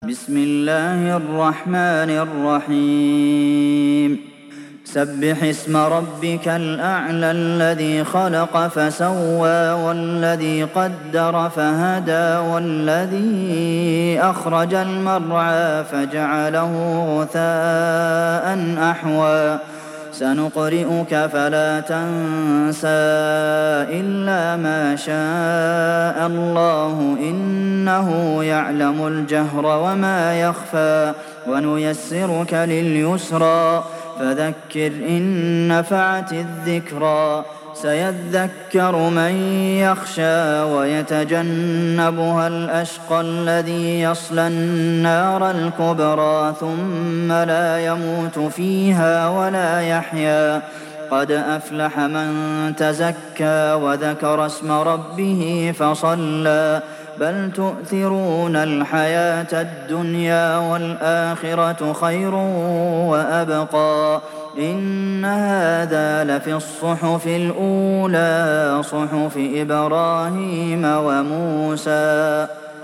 بسم الله الرحمن الرحيم سبح اسم ربك الأعلى الذي خلق فسوى والذي قدر فهدى والذي أخرج المرعى فجعله غثاء أحوى سنقرئك فلا تنسى إلا ما شاء الله إنه يعلم الجهر وما يخفى ونيسرك لليسرى فذكر إن نفعت الذكرى سيذكر من يخشى ويتجنبها الأشقى الذي يصلى النار الكبرى ثم لا يموت فيها ولا يحيا قد أفلح من تزكى وذكر اسم ربه فصلى بل تؤثرون الحياة الدنيا والآخرة خير وأبقى إن هذا لفي الصحف الأولى صحف إبراهيم وموسى